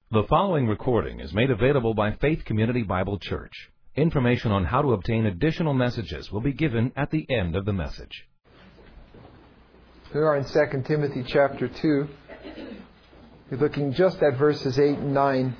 The following recording is made available by Faith Community Bible Church. Information on how to obtain additional messages will be given at the end of the message. We are in 2 Timothy chapter 2. We're looking just at verses 8 and 9.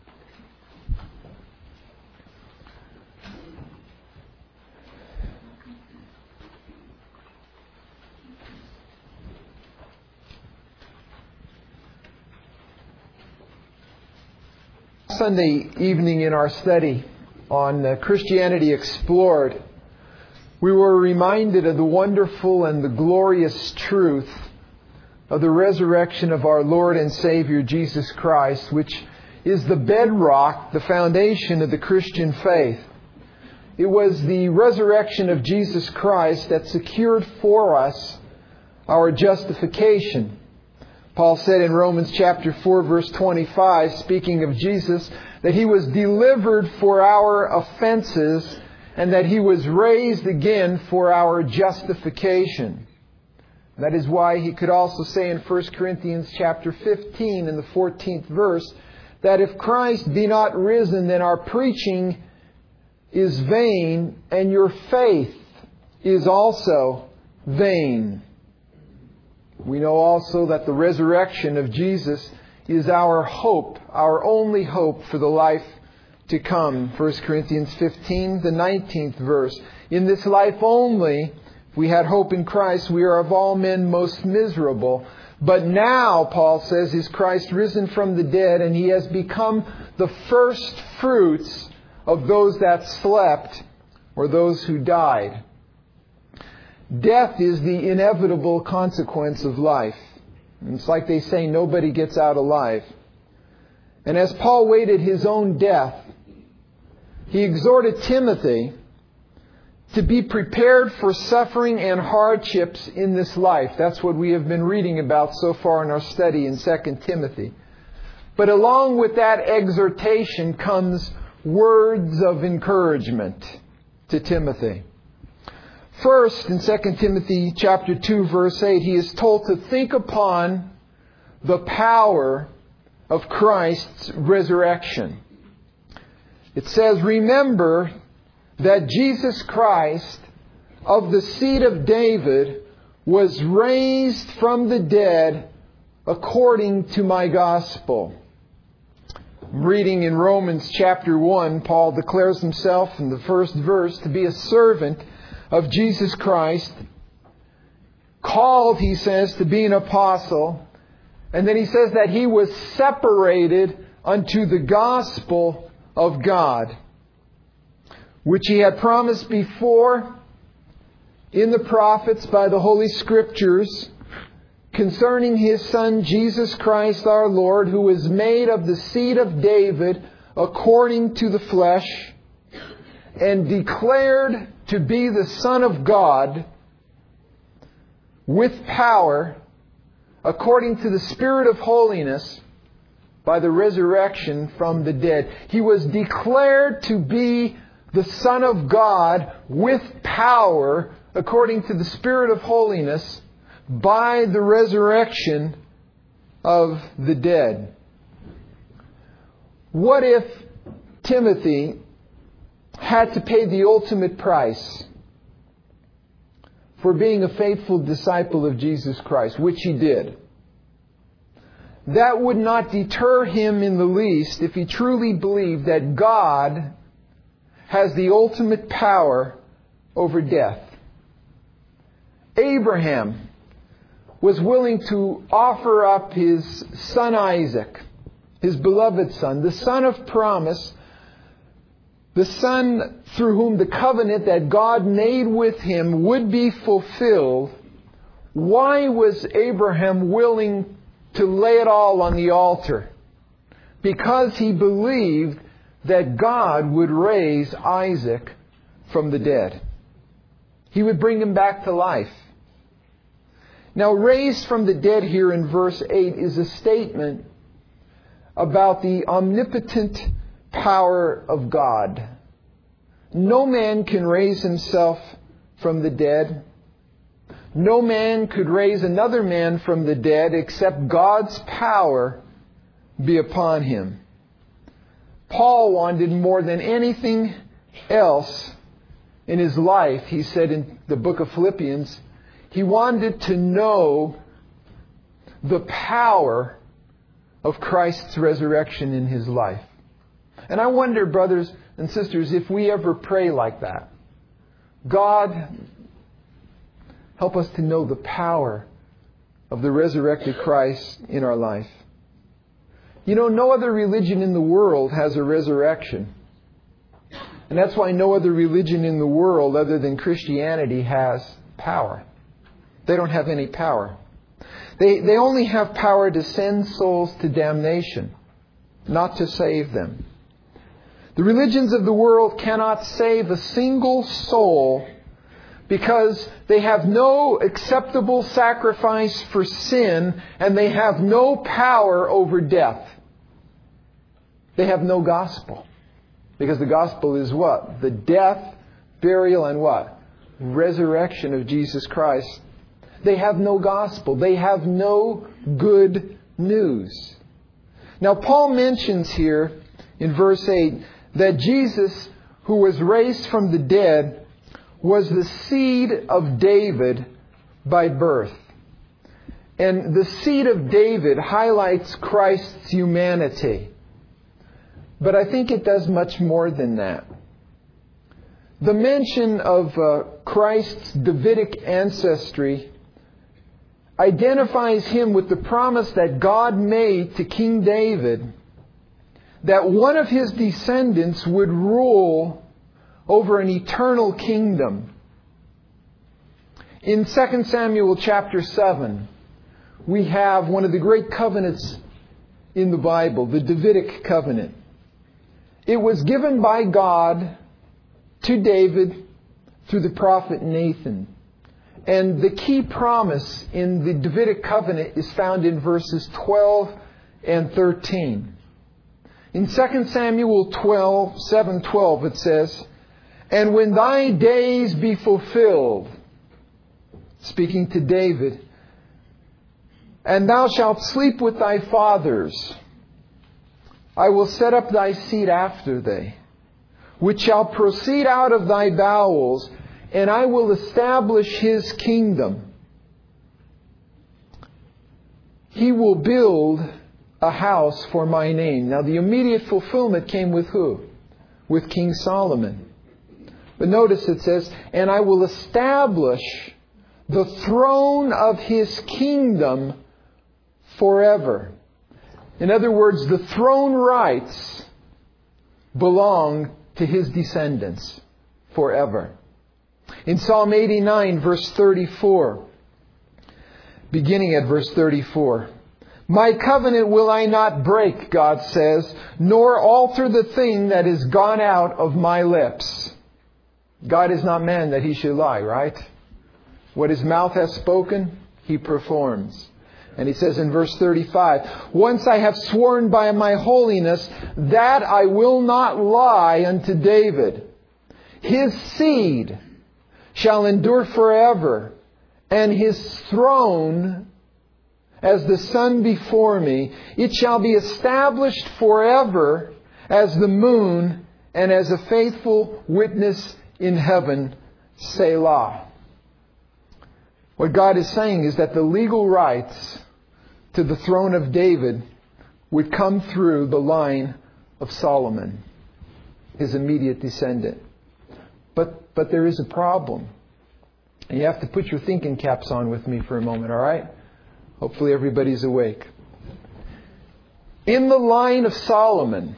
Sunday evening in our study on Christianity Explored, we were reminded of the wonderful and the glorious truth of the resurrection of our Lord and Savior Jesus Christ, which is the bedrock, the foundation of the Christian faith. It was the resurrection of Jesus Christ that secured for us our justification. Paul said in Romans chapter 4 verse 25, speaking of Jesus, that He was delivered for our offenses and that He was raised again for our justification. That is why he could also say in 1 Corinthians chapter 15 in the 14th verse, that if Christ be not risen, then our preaching is vain and your faith is also vain. We know also that the resurrection of Jesus is our hope, our only hope for the life to come. 1 Corinthians 15, the 19th verse. In this life only, if we had hope in Christ, we are of all men most miserable. But now, Paul says, is Christ risen from the dead, and He has become the first fruits of those that slept, or those who died. Death is the inevitable consequence of life. It's like they say, nobody gets out alive. And as Paul waited his own death, he exhorted Timothy to be prepared for suffering and hardships in this life. That's what we have been reading about so far in our study in 2 Timothy. But along with that exhortation comes words of encouragement to Timothy. First, in 2 Timothy chapter 2, verse 8, he is told to think upon the power of Christ's resurrection. It says, remember that Jesus Christ of the seed of David was raised from the dead according to my gospel. I'm reading in Romans chapter 1, Paul declares himself in the first verse to be a servant of Jesus Christ, called, he says, to be an apostle. And then he says that he was separated unto the gospel of God, which He had promised before in the prophets by the Holy Scriptures concerning His Son Jesus Christ our Lord, who was made of the seed of David according to the flesh, and declared to be the Son of God with power according to the Spirit of holiness by the resurrection from the dead. He was declared to be the Son of God with power according to the Spirit of holiness by the resurrection of the dead. What if Timothy had to pay the ultimate price for being a faithful disciple of Jesus Christ, which he did? That would not deter him in the least if he truly believed that God has the ultimate power over death. Abraham was willing to offer up his son Isaac, his beloved son, the son of promise, the son through whom the covenant that God made with him would be fulfilled. Why was Abraham willing to lay it all on the altar? Because he believed that God would raise Isaac from the dead. He would bring him back to life. Now, raised from the dead here in verse 8 is a statement about the omnipotent power of God. No man can raise himself from the dead. No man could raise another man from the dead except God's power be upon him. Paul wanted more than anything else in his life, he said in the book of Philippians, he wanted to know the power of Christ's resurrection in his life. And I wonder, brothers and sisters, if we ever pray like that. God, help us to know the power of the resurrected Christ in our life. You know, no other religion in the world has a resurrection. And that's why no other religion in the world other than Christianity has power. They don't have any power. They only have power to send souls to damnation, not to save them. The religions of the world cannot save a single soul because they have no acceptable sacrifice for sin and they have no power over death. They have no gospel. Because the gospel is what? The death, burial, and what? Resurrection of Jesus Christ. They have no gospel. They have no good news. Now, Paul mentions here in verse 8 that Jesus, who was raised from the dead, was the seed of David by birth. And the seed of David highlights Christ's humanity. But I think it does much more than that. The mention of Christ's Davidic ancestry identifies him with the promise that God made to King David that one of his descendants would rule over an eternal kingdom. In 2 Samuel chapter 7, we have one of the great covenants in the Bible, the Davidic covenant. It was given by God to David through the prophet Nathan. And the key promise in the Davidic covenant is found in verses 12 and 13. In 2 Samuel 7:12 it says, "And when thy days be fulfilled," speaking to David, "and thou shalt sleep with thy fathers, I will set up thy seed after thee, which shall proceed out of thy bowels, and I will establish his kingdom. He will build a house for my name." Now the immediate fulfillment came with who? With King Solomon. But notice it says, "And I will establish the throne of his kingdom forever." In other words, the throne rights belong to his descendants forever. In Psalm 89, verse 34, beginning at verse 34, "My covenant will I not break," God says, "nor alter the thing that is gone out of my lips." God is not man that he should lie, right? What his mouth has spoken, he performs. And he says in verse 35, "Once I have sworn by my holiness that I will not lie unto David. His seed shall endure forever, and his throne as the sun before me. It shall be established forever as the moon and as a faithful witness in heaven. Selah." What God is saying is that the legal rights to the throne of David would come through the line of Solomon, his immediate descendant. But there is a problem. And you have to put your thinking caps on with me for a moment, all right? Hopefully everybody's awake. In the line of Solomon,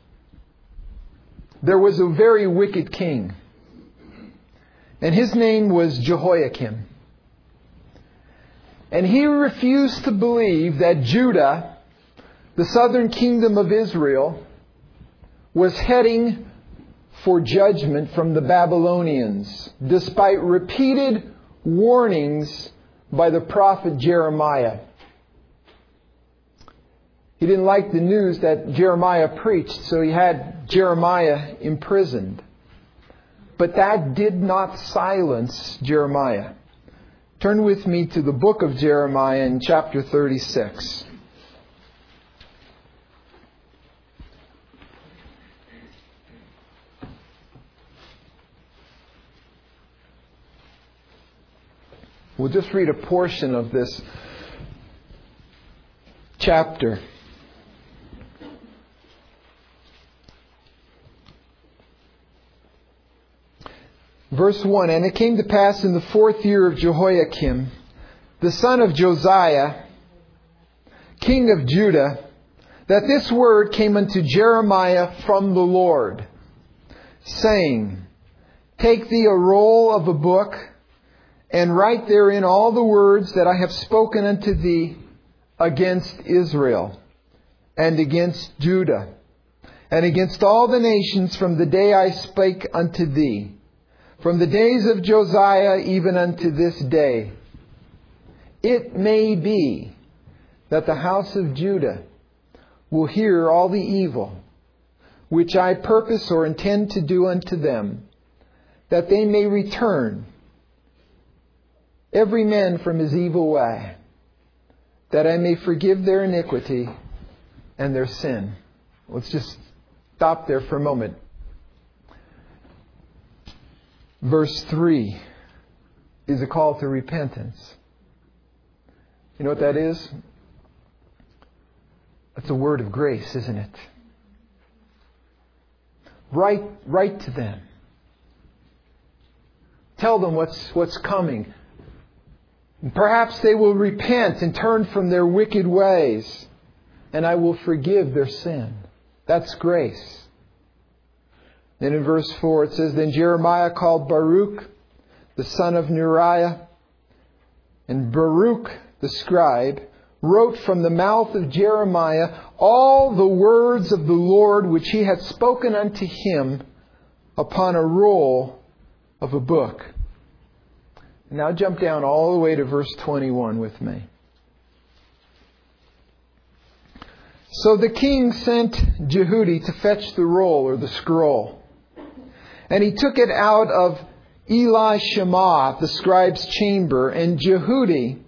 there was a very wicked king. And his name was Jehoiakim. And he refused to believe that Judah, the southern kingdom of Israel, was heading for judgment from the Babylonians, despite repeated warnings by the prophet Jeremiah. He didn't like the news that Jeremiah preached, so he had Jeremiah imprisoned. But that did not silence Jeremiah. Turn with me to the book of Jeremiah in chapter 36. We'll just read a portion of this chapter. Verse 1, And it came to pass in the 4th year of Jehoiakim, the son of Josiah, king of Judah, that this word came unto Jeremiah from the Lord, saying, Take thee a roll of a book, and write therein all the words that I have spoken unto thee against Israel, and against Judah, and against all the nations from the day I spake unto thee, from the days of Josiah even unto this day. It may be that the house of Judah will hear all the evil which I purpose or intend to do unto them, that they may return every man from his evil way, that I may forgive their iniquity and their sin. Let's just stop there for a moment. Verse 3 is a call to repentance. You know what that is? It's a word of grace, isn't it? Write to them. Tell them what's coming. Perhaps they will repent and turn from their wicked ways, and I will forgive their sin. That's grace. Then in verse 4 it says, Then Jeremiah called Baruch, the son of Neriah, and Baruch the scribe wrote from the mouth of Jeremiah all the words of the Lord which he had spoken unto him upon a roll of a book. Now jump down all the way to verse 21 with me. So the king sent Jehudi to fetch the roll or the scroll. And he took it out of Elishama, the scribe's chamber, and Jehudi,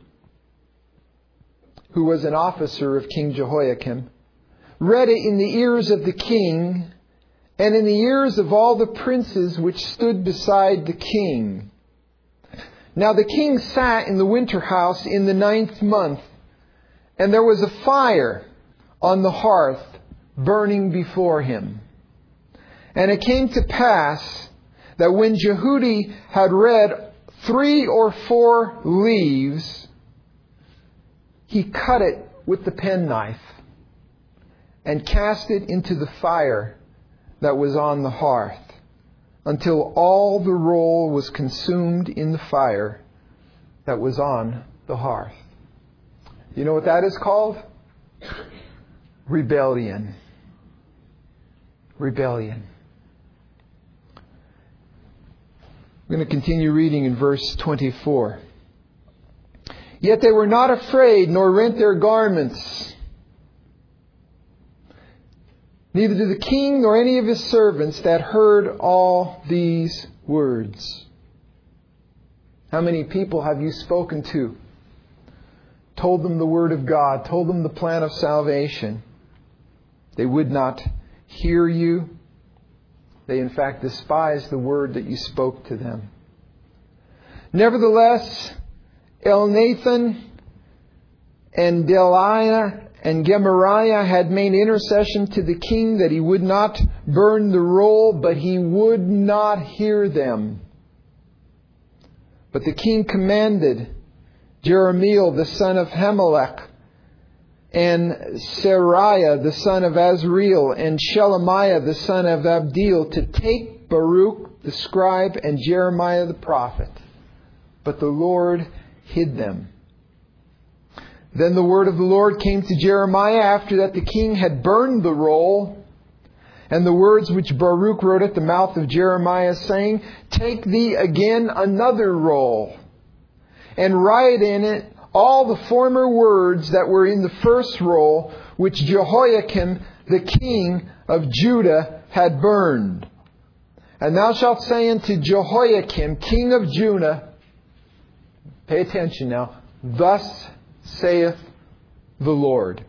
who was an officer of King Jehoiakim, read it in the ears of the king and in the ears of all the princes which stood beside the king. Now the king sat in the winter house in the 9th month, and there was a fire on the hearth burning before him. And it came to pass that when Jehudi had read 3 or 4 leaves, he cut it with the penknife and cast it into the fire that was on the hearth, until all the roll was consumed in the fire that was on the hearth. You know what that is called? Rebellion. Rebellion. I'm going to continue reading in verse 24. Yet they were not afraid, nor rent their garments. Neither did the king nor any of his servants that heard all these words. How many people have you spoken to? Told them the word of God, told them the plan of salvation. They would not hear you. They in fact despised the word that you spoke to them. Nevertheless, Elnathan and Delaiah and Gemariah had made intercession to the king that he would not burn the roll, but he would not hear them. But the king commanded Jerahmeel the son of Hamelech, and Seraiah the son of Azriel, and Shelemiah the son of Abdeel to take Baruch the scribe and Jeremiah the prophet. But the Lord hid them. Then the word of the Lord came to Jeremiah after that the king had burned the roll, and the words which Baruch wrote at the mouth of Jeremiah, saying, Take thee again another roll, and write in it all the former words that were in the first roll, which Jehoiakim the king of Judah had burned. And thou shalt say unto Jehoiakim king of Judah, pay attention now, Thus saith the Lord,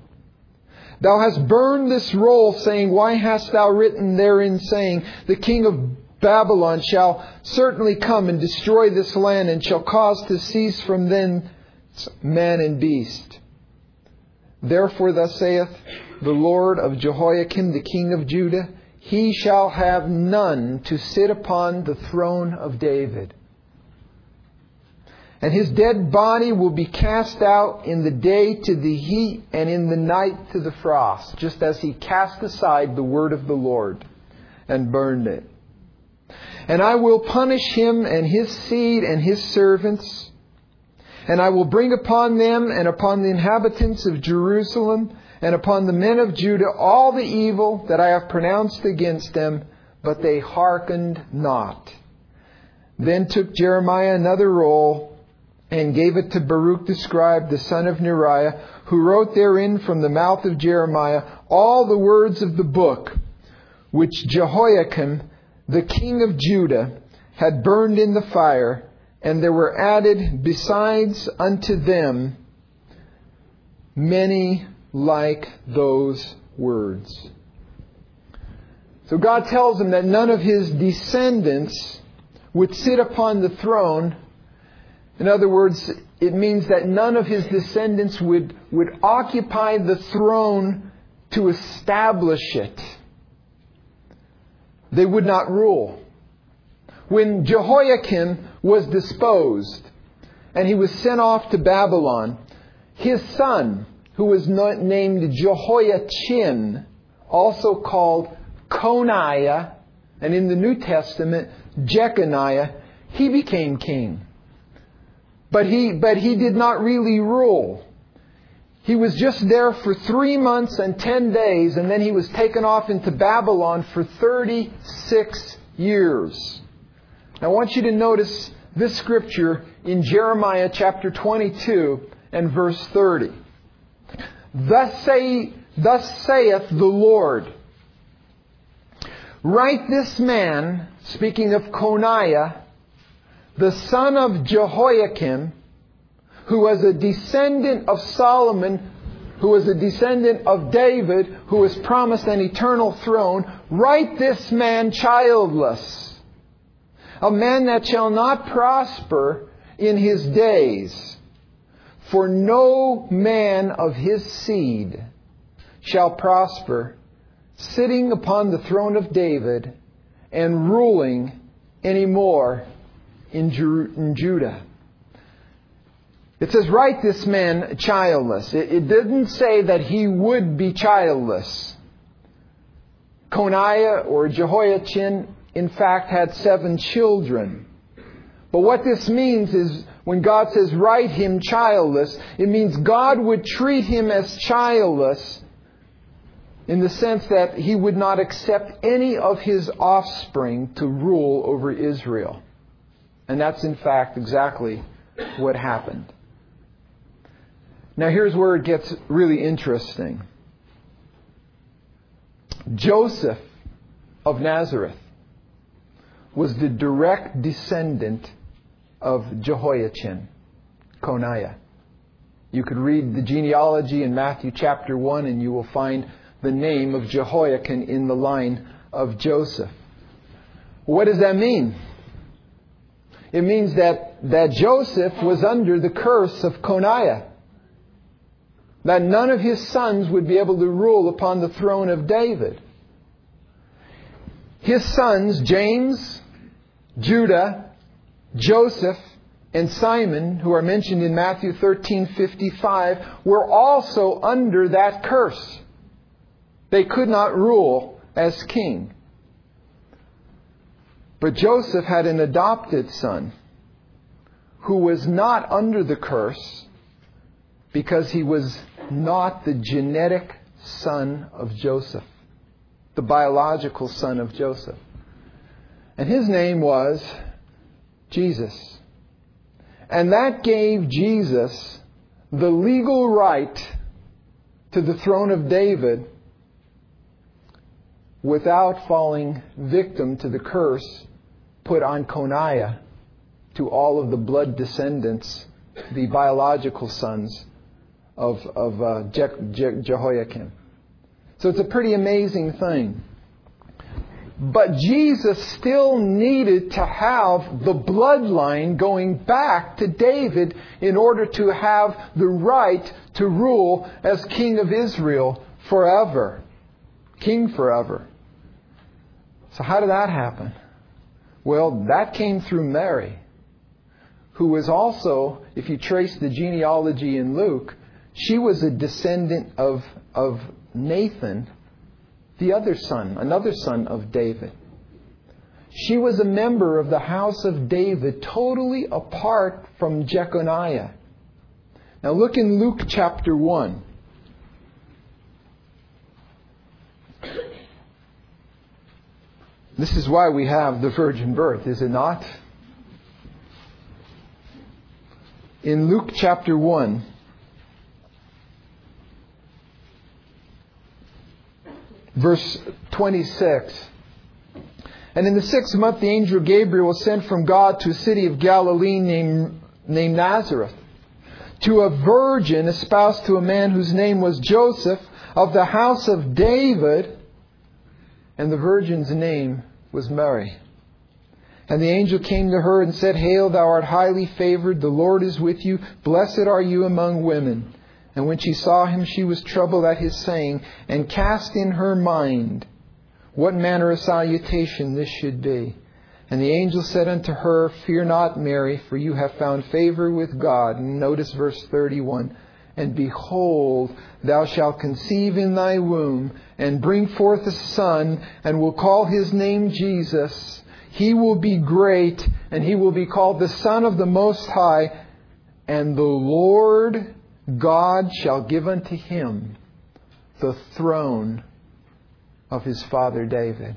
Thou hast burned this roll, saying, Why hast thou written therein, saying, The king of Babylon shall certainly come and destroy this land, and shall cause to cease from thence man and beast. Therefore thus saith the Lord of Jehoiakim, the king of Judah, he shall have none to sit upon the throne of David. And his dead body will be cast out in the day to the heat, and in the night to the frost, just as he cast aside the word of the Lord and burned it. And I will punish him and his seed and his servants, and I will bring upon them and upon the inhabitants of Jerusalem and upon the men of Judah all the evil that I have pronounced against them, but they hearkened not. Then took Jeremiah another roll, and gave it to Baruch the scribe, the son of Neriah, who wrote therein from the mouth of Jeremiah all the words of the book, which Jehoiakim, the king of Judah, had burned in the fire, and there were added besides unto them many like those words. So God tells him that none of his descendants would sit upon the throne. In other words, it means that none of his descendants would occupy the throne to establish it. They would not rule. When Jehoiakim was disposed and he was sent off to Babylon, his son, who was named Jehoiachin, also called Coniah, and in the New Testament, Jeconiah, he became king. But he did not really rule. He was just there for 3 months and 10 days, and then he was taken off into Babylon for 36 years. Now I want you to notice this scripture in Jeremiah chapter 22 and verse 30. Thus saith the Lord, write this man, speaking of Coniah, the son of Jehoiakim, who was a descendant of Solomon, who was a descendant of David, who was promised an eternal throne, write this man childless, a man that shall not prosper in his days. For no man of his seed shall prosper, sitting upon the throne of David and ruling any more in Judah. It says, write this man childless. It didn't say that he would be childless. Coniah or Jehoiachin, in fact, had 7 children. But what this means is, when God says, write him childless, it means God would treat him as childless in the sense that he would not accept any of his offspring to rule over Israel. And that's in fact exactly what happened. Now here's where it gets really interesting. Joseph of Nazareth was the direct descendant of Jehoiachin, Coniah. You could read the genealogy in Matthew chapter 1 and you will find the name of Jehoiachin in the line of Joseph. What does that mean? It means that Joseph was under the curse of Coniah. That none of his sons would be able to rule upon the throne of David. His sons, James, Judah, Joseph, and Simon, who are mentioned in Matthew 13:55, were also under that curse. They could not rule as king. But Joseph had an adopted son who was not under the curse because he was not the genetic son of Joseph, the biological son of Joseph. And his name was Jesus. And that gave Jesus the legal right to the throne of David without falling victim to the curse put on Coniah to all of the blood descendants, the biological sons of Jehoiakim. So it's a pretty amazing thing. But Jesus still needed to have the bloodline going back to David in order to have the right to rule as King of Israel forever. King forever. So how did that happen? Well, that came through Mary, who was also, if you trace the genealogy in Luke, she was a descendant of Nathan, the other son, another son of David. She was a member of the house of David, totally apart from Jeconiah. Now look in Luke chapter 1. This is why we have the virgin birth, is it not? In Luke chapter 1, verse 26. And in the 6th month, the angel Gabriel was sent from God to a city of Galilee named Nazareth, to a virgin espoused to a man whose name was Joseph, of the house of David, and the virgin's name was Mary. And the angel came to her and said, Hail, thou art highly favored, the Lord is with you, blessed are you among women. And when she saw him, she was troubled at his saying, and cast in her mind what manner of salutation this should be. And the angel said unto her, Fear not, Mary, for you have found favor with God. And notice verse 31. And behold, thou shalt conceive in thy womb, and bring forth a son, and will call his name Jesus. He will be great, and he will be called the Son of the Most High. And the Lord God shall give unto him the throne of his father David.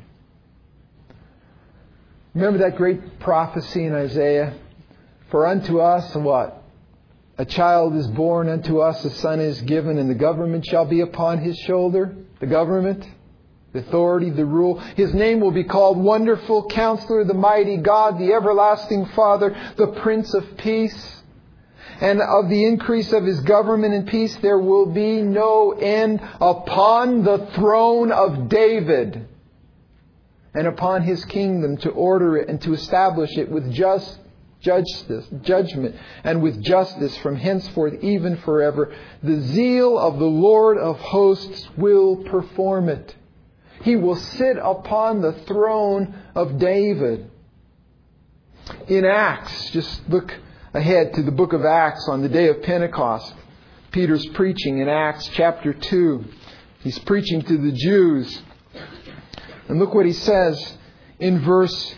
Remember that great prophecy in Isaiah? For unto us what? A child is born, unto us a son is given, and the government shall be upon his shoulder. The government, the authority, the rule. His name will be called Wonderful Counselor, the Mighty God, the Everlasting Father, the Prince of Peace. And of the increase of his government and peace there will be no end upon the throne of David and upon his kingdom, to order it and to establish it with judgment and with justice from henceforth even forever. The zeal of the Lord of hosts will perform it. He will sit upon the throne of David. In Acts, just look ahead to the book of Acts on the day of Pentecost. Peter's preaching in Acts chapter 2. He's preaching to the Jews. And look what he says in verse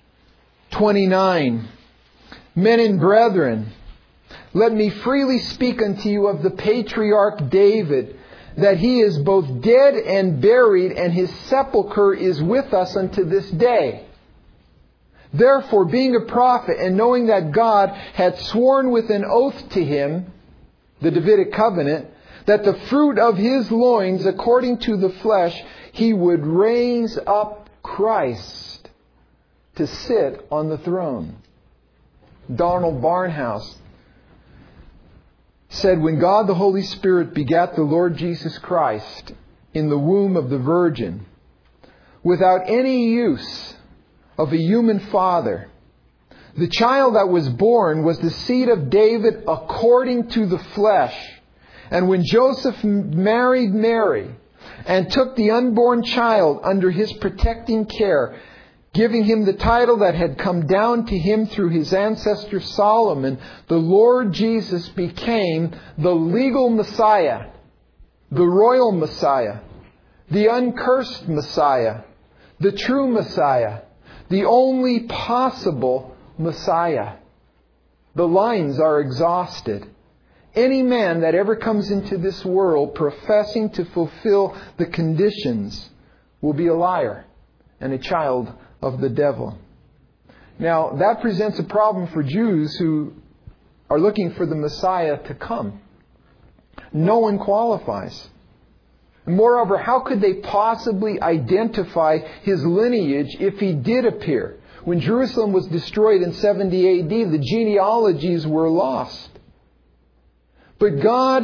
29. Men and brethren, let me freely speak unto you of the patriarch David, that he is both dead and buried, and his sepulchre is with us unto this day. Therefore, being a prophet, and knowing that God had sworn with an oath to him, the Davidic covenant, that the fruit of his loins, according to the flesh, he would raise up Christ to sit on the throne. Donald Barnhouse said, when God the Holy Spirit begat the Lord Jesus Christ in the womb of the Virgin, without any use of a human father, the child that was born was the seed of David according to the flesh. And when Joseph married Mary and took the unborn child under his protecting care, giving him the title that had come down to him through his ancestor Solomon, the Lord Jesus became the legal Messiah, the royal Messiah, the uncursed Messiah, the true Messiah, the only possible Messiah. The lines are exhausted. Any man that ever comes into this world professing to fulfill the conditions will be a liar and a child of the devil. Now, that presents a problem for Jews who are looking for the Messiah to come. No one qualifies. Moreover, how could they possibly identify his lineage if he did appear? When Jerusalem was destroyed in 70 AD, the genealogies were lost. But God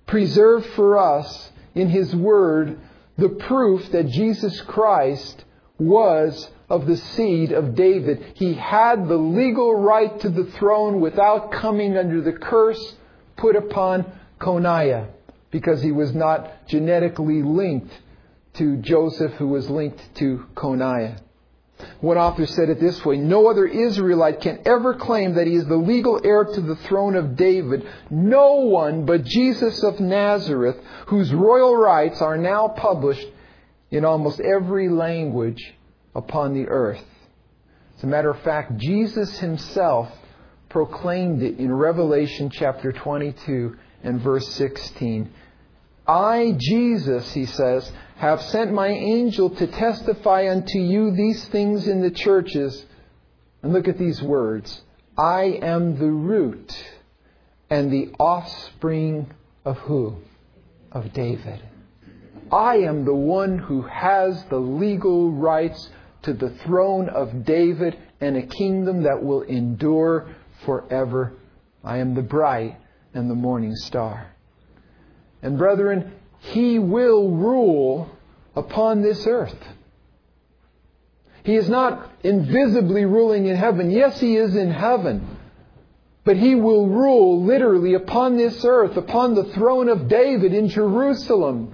preserved for us in His Word the proof that Jesus Christ was of the seed of David. He had the legal right to the throne without coming under the curse put upon Coniah, because he was not genetically linked to Joseph, who was linked to Coniah. One author said it this way: no other Israelite can ever claim that he is the legal heir to the throne of David. No one but Jesus of Nazareth, whose royal rights are now published in almost every language upon the earth. As a matter of fact, Jesus himself proclaimed it in Revelation chapter 22 and verse 16. I, Jesus, he says, have sent my angel to testify unto you these things in the churches. And look at these words. I am the root and the offspring of who? Of David. I am the one who has the legal rights to the throne of David and a kingdom that will endure forever. I am the bright and the morning star. And brethren, He will rule upon this earth. He is not invisibly ruling in heaven. Yes, He is in heaven. But He will rule literally upon this earth, upon the throne of David in Jerusalem.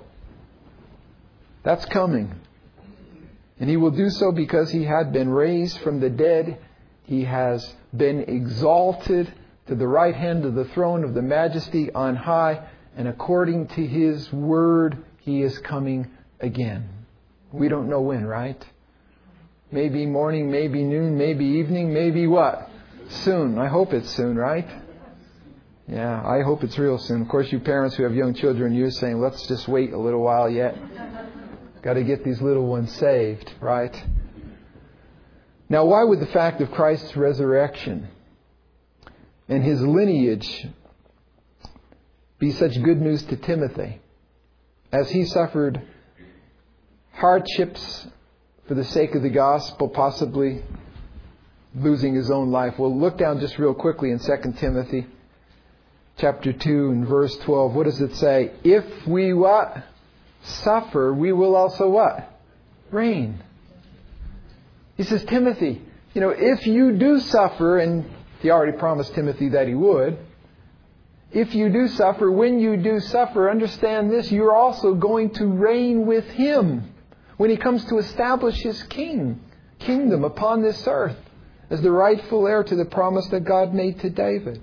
That's coming. And He will do so because He had been raised from the dead. He has been exalted to the right hand of the throne of the Majesty on high. And according to His word, He is coming again. We don't know when, right? Maybe morning, maybe noon, maybe evening, maybe what? Soon. I hope it's soon, right? Yeah, I hope it's real soon. Of course, you parents who have young children, you're saying, let's just wait a little while yet. Got to get these little ones saved, right? Now, why would the fact of Christ's resurrection and His lineage be such good news to Timothy, as he suffered hardships for the sake of the gospel, possibly losing his own life? Well, look down just real quickly in 2 Timothy chapter 2 and verse 12. What does it say? If we what? Suffer, we will also what? Reign. He says, Timothy, if you do suffer, and he already promised Timothy that he would, if you do suffer, when you do suffer, understand this, you're also going to reign with Him when He comes to establish His kingdom upon this earth as the rightful heir to the promise that God made to David.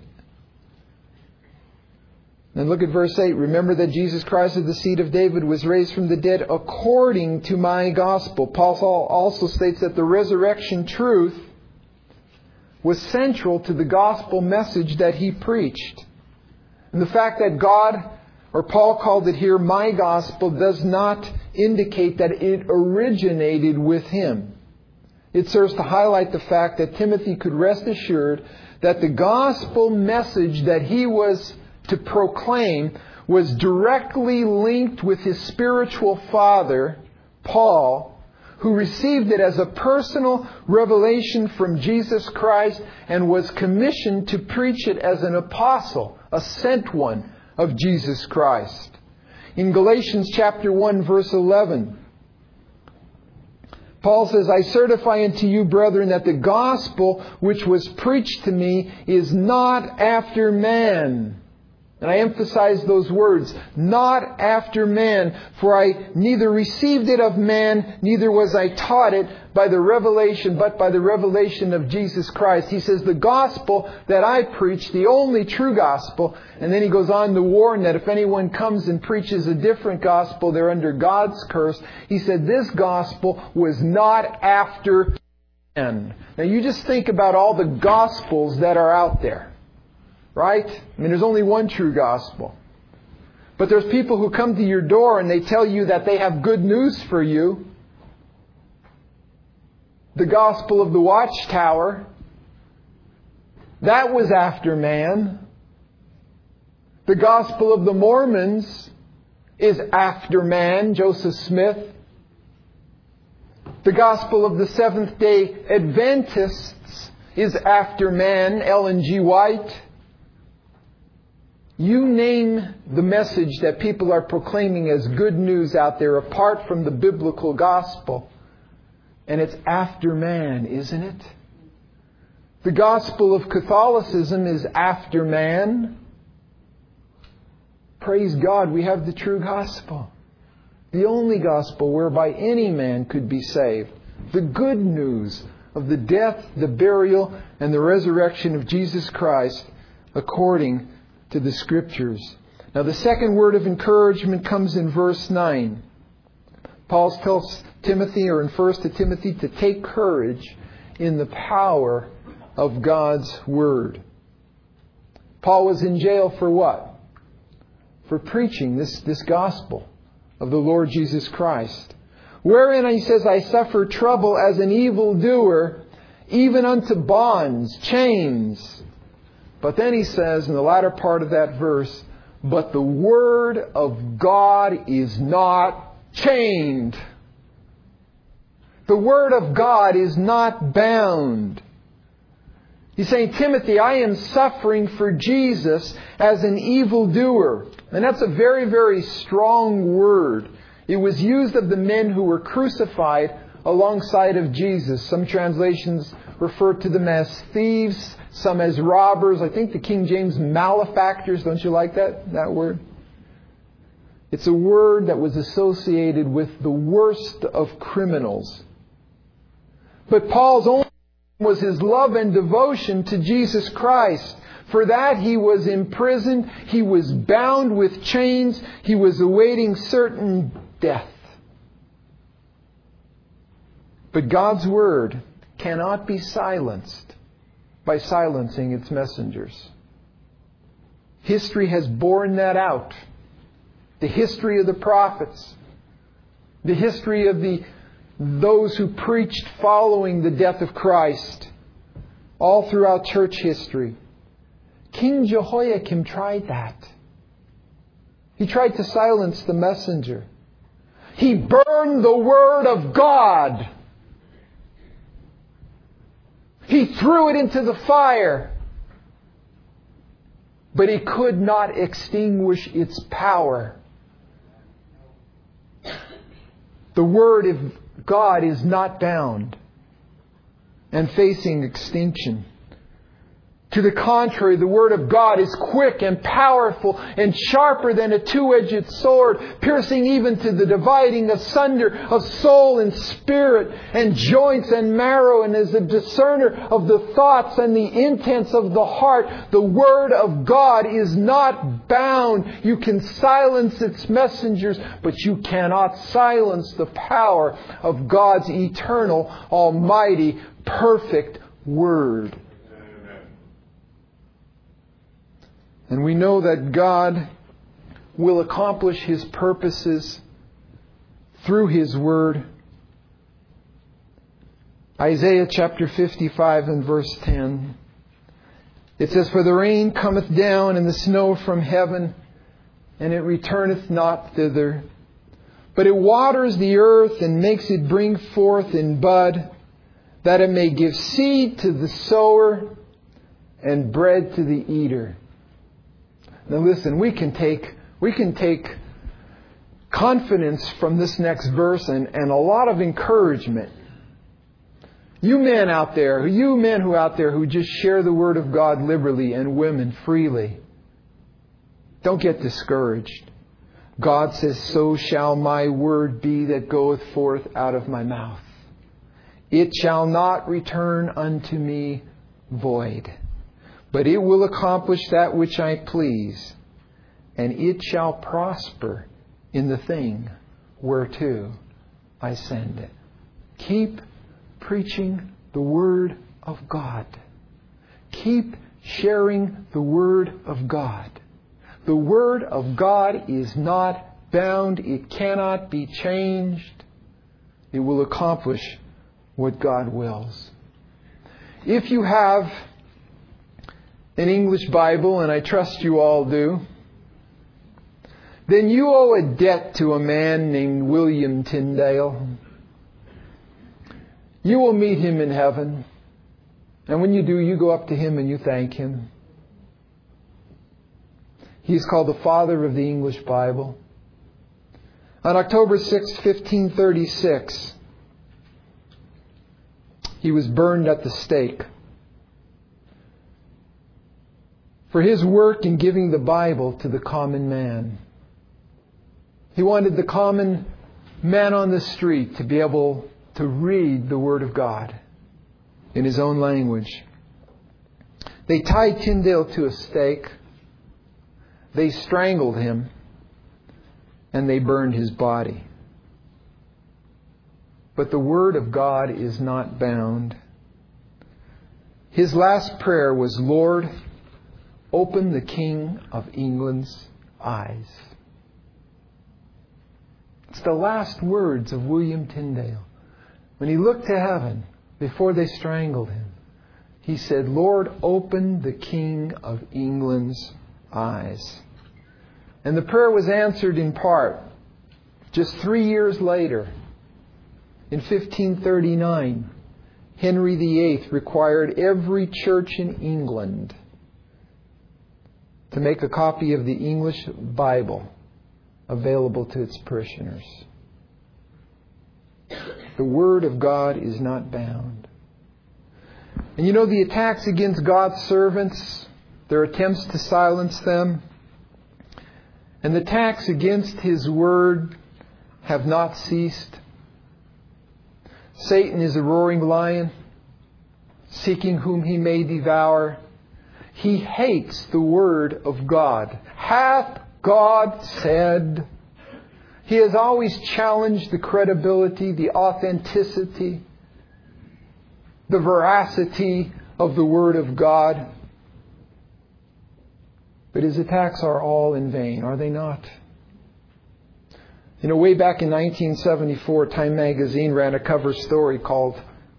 Then look at verse 8. Remember that Jesus Christ of the seed of David was raised from the dead according to my gospel. Paul also states that the resurrection truth was central to the gospel message that he preached. And the fact that God, or Paul called it here, my gospel, does not indicate that it originated with him. It serves to highlight the fact that Timothy could rest assured that the gospel message that he was to proclaim was directly linked with his spiritual father, Paul, who received it as a personal revelation from Jesus Christ and was commissioned to preach it as an apostle, a sent one of Jesus Christ. In Galatians chapter 1, verse 11, Paul says, I certify unto you, brethren, that the gospel which was preached to me is not after man. And I emphasize those words, not after man, for I neither received it of man, neither was I taught it by the revelation, but by the revelation of Jesus Christ. He says, the gospel that I preach, the only true gospel, and then he goes on to warn that if anyone comes and preaches a different gospel, they're under God's curse. He said, this gospel was not after man. Now you just think about all the gospels that are out there. Right? I mean, there's only one true gospel. But there's people who come to your door and they tell you that they have good news for you. The gospel of the watchtower, that was after man. The gospel of the Mormons is after man, Joseph Smith. The gospel of the Seventh-day Adventists is after man, Ellen G. White. You name the message that people are proclaiming as good news out there apart from the biblical gospel, and it's after man, isn't it? The gospel of Catholicism is after man. Praise God, we have the true gospel. The only gospel whereby any man could be saved. The good news of the death, the burial, and the resurrection of Jesus Christ according to the Scriptures. Now the second word of encouragement comes in verse 9. Paul tells Timothy, or infers to Timothy, to take courage in the power of God's Word. Paul was in jail for what? For preaching this gospel of the Lord Jesus Christ. Wherein, he says, I suffer trouble as an evildoer, even unto bonds, chains. But then he says in the latter part of that verse, but the Word of God is not chained. The Word of God is not bound. He's saying, Timothy, I am suffering for Jesus as an evildoer. And that's a very, very strong word. It was used of the men who were crucified alongside of Jesus. Some translations refer to them as thieves, some as robbers. I think the King James malefactors. Don't you like that word? It's a word that was associated with the worst of criminals. But Paul's only was his love and devotion to Jesus Christ. For that he was imprisoned, he was bound with chains, he was awaiting certain death. But God's Word cannot be silenced by silencing its messengers. History has borne that out. The history of the prophets, the history of those who preached following the death of Christ, all throughout church history. King Jehoiakim tried that. He tried to silence the messenger. He burned the Word of God. He threw it into the fire. But he could not extinguish its power. The Word of God is not bound and facing extinction. To the contrary, the Word of God is quick and powerful and sharper than a two-edged sword, piercing even to the dividing asunder of soul and spirit and joints and marrow, and is a discerner of the thoughts and the intents of the heart. The Word of God is not bound. You can silence its messengers, but you cannot silence the power of God's eternal, almighty, perfect Word. And we know that God will accomplish His purposes through His Word. Isaiah chapter 55 and verse 10. It says, for the rain cometh down and the snow from heaven, and it returneth not thither. But it waters the earth and makes it bring forth in bud, that it may give seed to the sower and bread to the eater. Now listen, we can take confidence from this next verse and a lot of encouragement. You men who out there who just share the Word of God liberally, and women freely, don't get discouraged. God says, so shall my word be that goeth forth out of my mouth. It shall not return unto me void, but it will accomplish that which I please, and it shall prosper in the thing whereto I send it. Keep preaching the Word of God. Keep sharing the Word of God. The Word of God is not bound. It cannot be changed. It will accomplish what God wills. If you have an English Bible, and I trust you all do, then you owe a debt to a man named William Tyndale. You will meet him in heaven. And when you do, you go up to him and you thank him. He's called the father of the English Bible. On October 6, 1536, he was burned at the stake. For his work in giving the Bible to the common man. He wanted the common man on the street to be able to read the Word of God in his own language. They tied Tyndale to a stake. They strangled him. And they burned his body. But the Word of God is not bound. His last prayer was, Lord, open the King of England's eyes. It's the last words of William Tyndale. When he looked to heaven before they strangled him, he said, Lord, open the King of England's eyes. And the prayer was answered in part. Just 3 years later, in 1539, Henry VIII required every church in England to make a copy of the English Bible available to its parishioners. The Word of God is not bound. And you know, the attacks against God's servants, their attempts to silence them, and the attacks against His Word have not ceased. Satan is a roaring lion, seeking whom he may devour. He hates the Word of God. Hath God said? He has always challenged the credibility, the authenticity, the veracity of the Word of God. But his attacks are all in vain, are they not? You know, way back in 1974, Time Magazine ran a cover story called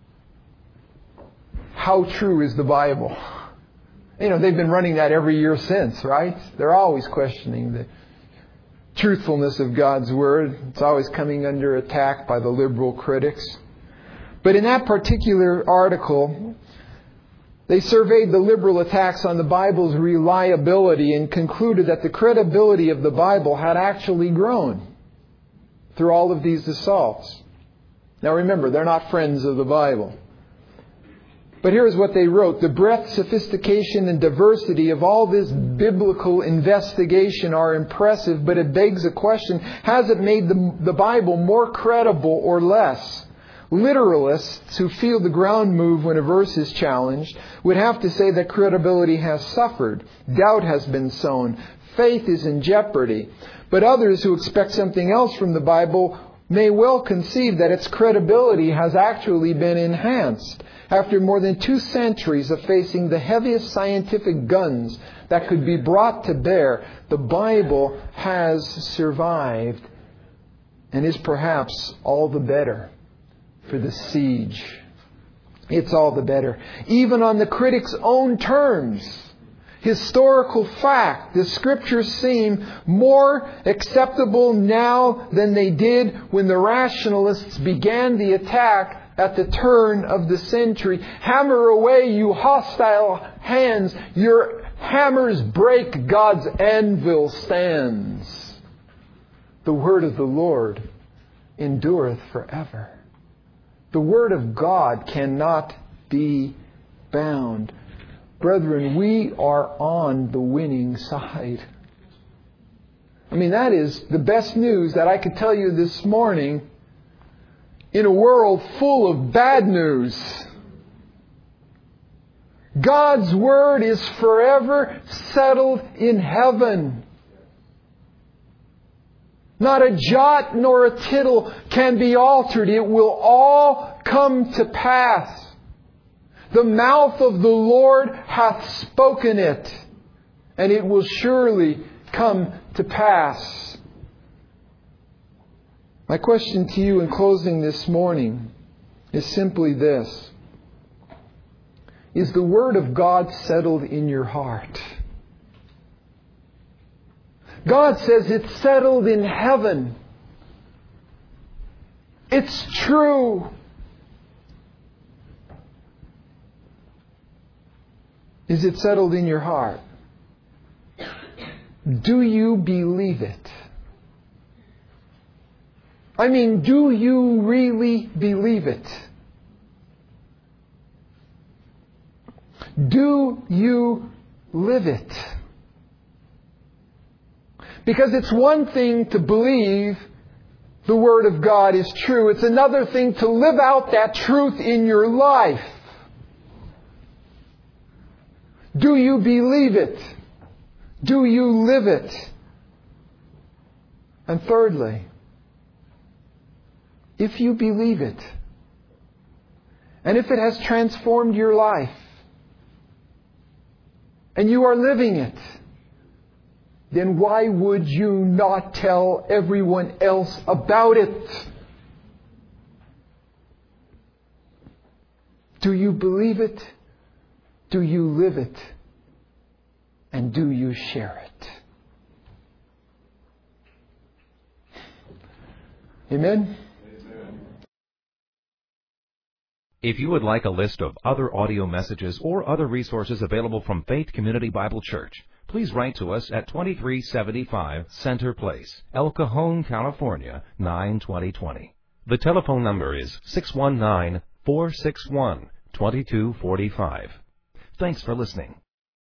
How True is the Bible? You know, they've been running that every year since, right? They're always questioning the truthfulness of God's Word. It's always coming under attack by the liberal critics. But in that particular article, they surveyed the liberal attacks on the Bible's reliability and concluded that the credibility of the Bible had actually grown through all of these assaults. Now remember, they're not friends of the Bible. But here's what they wrote. The breadth, sophistication, and diversity of all this biblical investigation are impressive, but it begs a question. Has it made the Bible more credible or less? Literalists who feel the ground move when a verse is challenged would have to say that credibility has suffered. Doubt has been sown. Faith is in jeopardy. But others who expect something else from the Bible may well conceive that its credibility has actually been enhanced. After more than 2 centuries of facing the heaviest scientific guns that could be brought to bear, the Bible has survived and is perhaps all the better for the siege. It's all the better. Even on the critic's own terms, historical fact, the Scriptures seem more acceptable now than they did when the rationalists began the attack at the turn of the century. Hammer away, you hostile hands. Your hammers break, God's anvil stands. The word of the Lord endureth forever. The Word of God cannot be bound. Brethren, we are on the winning side. I mean, that is the best news that I could tell you this morning in a world full of bad news. God's Word is forever settled in heaven. Not a jot nor a tittle can be altered. It will all come to pass. The mouth of the Lord hath spoken it, and it will surely come to pass. My question to you in closing this morning is simply this. Is the Word of God settled in your heart? God says it's settled in heaven. It's true. Is it settled in your heart? Do you believe it? I mean, do you really believe it? Do you live it? Because it's one thing to believe the Word of God is true. It's another thing to live out that truth in your life. Do you believe it? Do you live it? And thirdly, if you believe it, and if it has transformed your life, and you are living it, then why would you not tell everyone else about it? Do you believe it? Do you live it? And do you share it? Amen? If you would like a list of other audio messages or other resources available from Faith Community Bible Church, please write to us at 2375 Center Place, El Cajon, California, 92020. The telephone number is 619-461-2245. Thanks for listening.